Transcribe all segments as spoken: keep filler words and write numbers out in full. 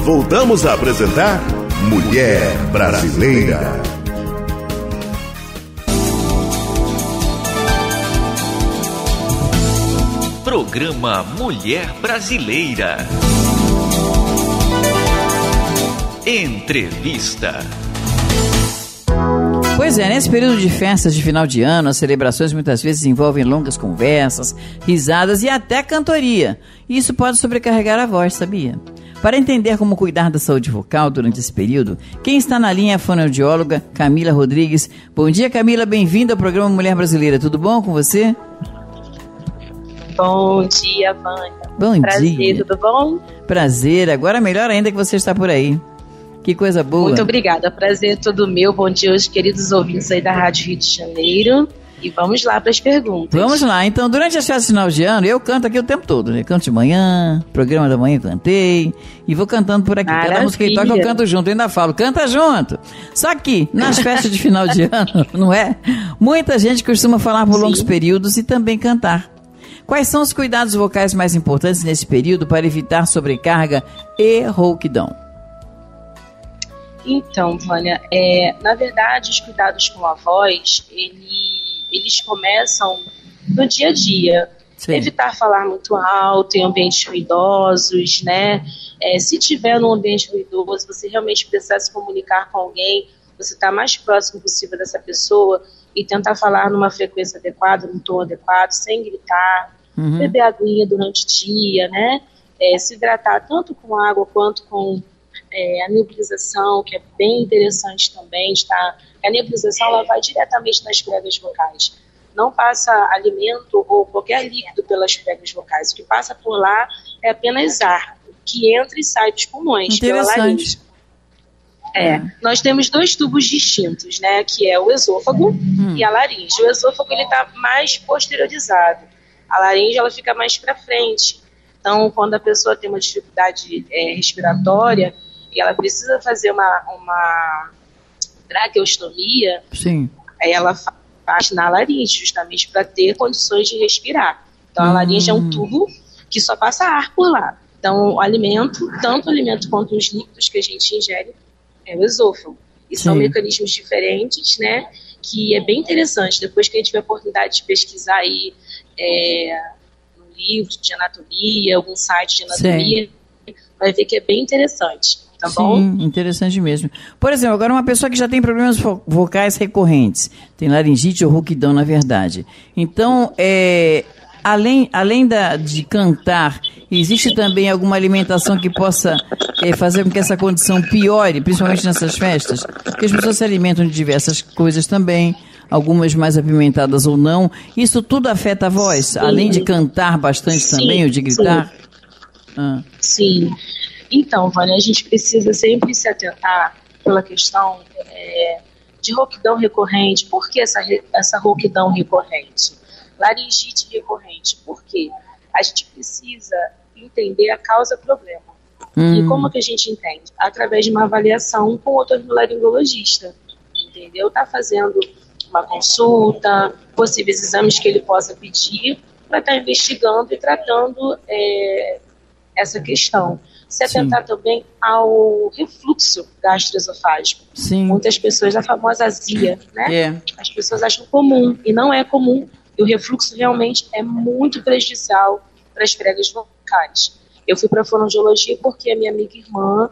Voltamos a apresentar Mulher Brasileira. Programa Mulher Brasileira. Entrevista. Pois é, nesse período de festas de final de ano, as celebrações muitas vezes envolvem longas conversas, risadas e até cantoria. E isso pode sobrecarregar a voz, sabia? Para entender como cuidar da saúde vocal durante esse período, quem está na linha é a fonoaudióloga Camila Rodrigues. Bom dia, Camila, bem-vinda ao programa Mulher Brasileira. Tudo bom com você? Bom dia, Vânia. Bom Prazer, dia. tudo bom? Prazer, agora melhor ainda que você está por aí. Que coisa boa. Muito obrigada, prazer é todo meu. Bom dia aos queridos ouvintes aí da Rádio Rio de Janeiro. E vamos lá para as perguntas. Vamos lá, então, durante as festas de final de ano, eu canto aqui o tempo todo, né? Canto de manhã, programa da manhã eu cantei, e vou cantando por aqui. Maravilha. Cada música que toca eu canto junto, eu ainda falo, canta junto. Só que, nas festas de final de ano, não é? Muita gente costuma falar por Sim. longos períodos e também cantar. Quais são os cuidados vocais mais importantes nesse período para evitar sobrecarga e rouquidão? Então, Vânia, é, na verdade, os cuidados com a voz, ele, eles começam no dia a dia. Sim. Evitar falar muito alto em ambientes ruidosos, né? É, se tiver num ambiente ruidoso, você realmente precisar se comunicar com alguém, você está mais próximo possível dessa pessoa e tentar falar numa frequência adequada, num tom adequado, sem gritar, uhum. beber aguinha durante o dia, né? É, se hidratar tanto com água quanto com é, a nebulização, que é bem interessante também. Tá? A nebulização ela vai diretamente nas pregas vocais. Não passa alimento ou qualquer líquido pelas pregas vocais. O que passa por lá é apenas ar, que entra e sai dos pulmões, pela laringe. É, nós temos dois tubos distintos, né, que é o esôfago hum. e a laringe. O esôfago ele está mais posteriorizado, a laringe ela fica mais para frente. Então, quando a pessoa tem uma dificuldade é, respiratória e ela precisa fazer uma, uma traqueostomia, Sim. ela faz na laringe, justamente para ter condições de respirar. Então, hum. a laringe é um tubo que só passa ar por lá. Então, o alimento, tanto o alimento quanto os líquidos que a gente ingere, é o esôfago. E Sim. são mecanismos diferentes, né? Que é bem interessante. Depois que a gente tiver a oportunidade de pesquisar aí é, um livro de anatomia, algum site de anatomia, Sim. vai ver que é bem interessante. Tá Sim, bom? Interessante mesmo. Por exemplo, agora uma pessoa que já tem problemas vocais recorrentes, tem laringite ou rouquidão, na verdade. Então, é, além, além da, de cantar, existe também alguma alimentação que possa é, fazer com que essa condição piore, principalmente nessas festas? Porque as pessoas se alimentam de diversas coisas também, algumas mais apimentadas ou não. Isso tudo afeta a voz, Sim. além de cantar bastante Sim. também, ou de gritar? Sim. Ah. Sim. Então, Vânia, a gente precisa sempre se atentar pela questão é, de rouquidão recorrente. Por que essa, essa rouquidão recorrente? Laringite recorrente. Por quê? A gente precisa entender a causa-problema. Hum. E como que a gente entende? Através de uma avaliação com o otorrinolaringologista. Entendeu? Está fazendo uma consulta, possíveis exames que ele possa pedir para estar tá investigando e tratando é, essa questão. Se atentar Sim. também ao refluxo gastroesofágico. Sim. Muitas pessoas, a famosa azia, né? É. As pessoas acham comum, e não é comum. E o refluxo realmente é muito prejudicial para as pregas vocais. Eu fui para a fonoaudiologia porque a minha amiga irmã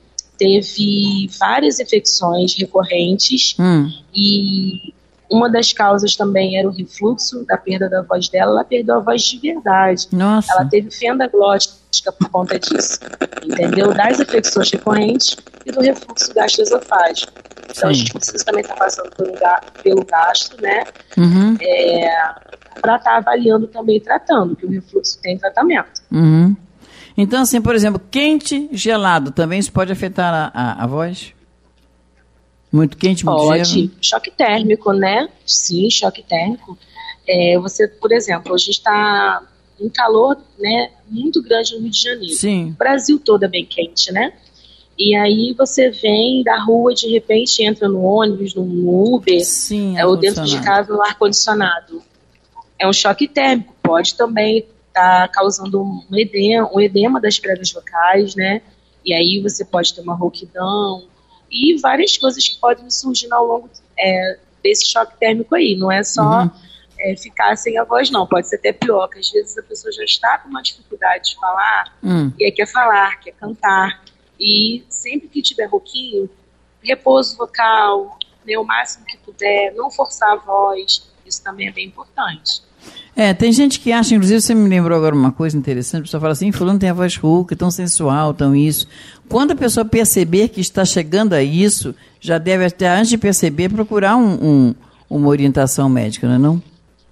teve várias infecções recorrentes hum. e uma das causas também era o refluxo, da perda da voz dela. Ela perdeu a voz de verdade. Nossa. Ela teve fenda glótica por conta disso, entendeu? Das infecções recorrentes e do refluxo gastroesofágico. Então, Sim. a gente precisa também estar passando pelo, pelo gastro, né? Uhum. É, para estar avaliando também e tratando, que o refluxo tem tratamento. Uhum. Então, assim, por exemplo, quente, gelado, também isso pode afetar a, a, a voz? Muito quente, muito Pode. gelo? Choque térmico, né? Sim, choque térmico. É, você, por exemplo, a gente está um calor, né, muito grande no Rio de Janeiro. Sim. O Brasil todo é bem quente, né? E aí você vem da rua, de repente entra no ônibus, no Uber, Sim, é, ou dentro de casa no ar-condicionado. É um choque térmico, pode também estar tá causando um edema, um edema das pregas vocais, né? e aí você pode ter uma rouquidão e várias coisas que podem surgir ao longo é, desse choque térmico aí. Não é só uhum. é, ficar sem a voz, não. Pode ser até pior, que às vezes a pessoa já está com uma dificuldade de falar, uhum. e aí quer falar, quer cantar. E sempre que tiver rouquinho, repouso vocal, né, o máximo que puder, não forçar a voz, isso também é bem importante. É, tem gente que acha, inclusive você me lembrou agora uma coisa interessante, a pessoa fala assim, fulano tem a voz rouca, tão sensual, tão isso. Quando a pessoa perceber que está chegando a isso, já deve até, antes de perceber, procurar um, um, uma orientação médica, não é não?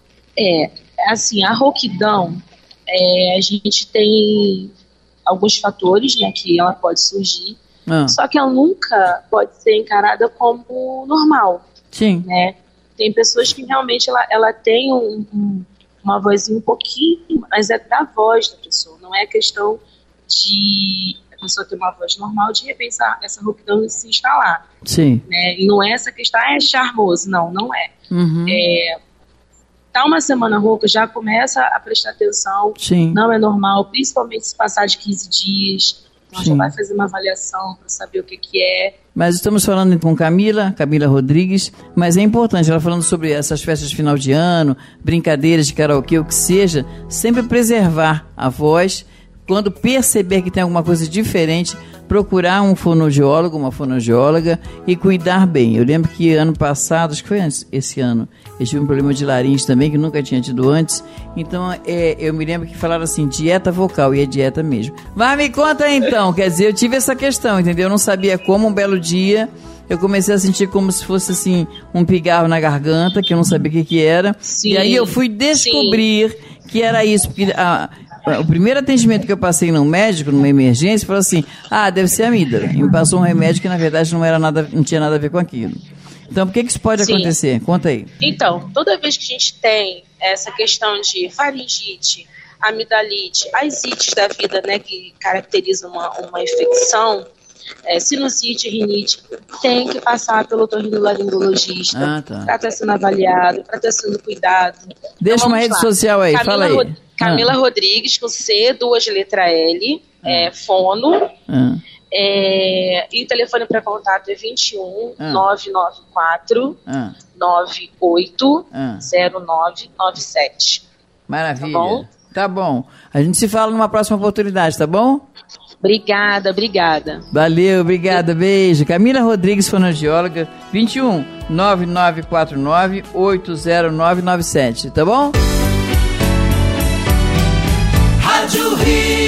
É, assim, a rouquidão, é, a gente tem alguns fatores, né, que ela pode surgir, ah. só que ela nunca pode ser encarada como normal. Sim. Né? Tem pessoas que realmente ela, ela tem um, um, uma vozinha um pouquinho, mas é da voz da pessoa, não é questão de a pessoa ter uma voz normal, de repente essa, essa rouquidão se instalar. Sim. Né? E não é essa questão, ah, é charmoso, não, não é. Uhum. É, tá uma semana rouca, já começa a prestar atenção. Sim. Não é normal, principalmente se passar de quinze dias. Então já vai fazer uma avaliação para saber o que, que é. Mas estamos falando com Camila, Camila Rodrigues, mas é importante, ela falando sobre essas festas de final de ano, brincadeiras de karaokê, o que seja, sempre preservar a voz. Quando perceber que tem alguma coisa diferente, procurar um fonoaudiólogo, uma fonoaudióloga e cuidar bem. Eu lembro que ano passado, acho que foi antes, esse ano, eu tive um problema de laringe também, que nunca tinha tido antes. Então, é, eu me lembro que falaram assim, dieta vocal, e é dieta mesmo. Vai, me conta aí, então. Quer dizer, eu tive essa questão, entendeu? Eu não sabia como, um belo dia, eu comecei a sentir como se fosse, assim, um pigarro na garganta, que eu não sabia o que que era. Sim, e aí eu fui descobrir sim. que era isso, porque a... O primeiro atendimento que eu passei num médico, numa emergência, falou assim, ah, deve ser amígdala. E me passou um remédio que, na verdade, não, era nada, não tinha nada a ver com aquilo. Então, por que que isso pode Sim. acontecer? Conta aí. Então, toda vez que a gente tem essa questão de faringite, amidalite, as ites da vida, né, que caracterizam uma, uma infecção, é, sinusite, rinite, tem que passar pelo otorrinolaringologista, ah, tá. para estar sendo avaliado, para estar sendo cuidado. Deixa então, uma rede lá. social aí, Camila fala aí. Rod- Camila ah. Rodrigues, com C, duas letras L, ah. é, fono, ah. é, e o telefone para contato é vinte e um, ah. nove nove quatro, ah. nove oito ah. zero nove nove sete. Maravilha. Tá bom? Tá bom. A gente se fala numa próxima oportunidade, tá bom? Obrigada, obrigada. Valeu, obrigada, beijo. Camila Rodrigues, fonoaudióloga, vinte e um, nove nove quatro nove, oito zero nove nove sete, tá bom? Rádio Rio.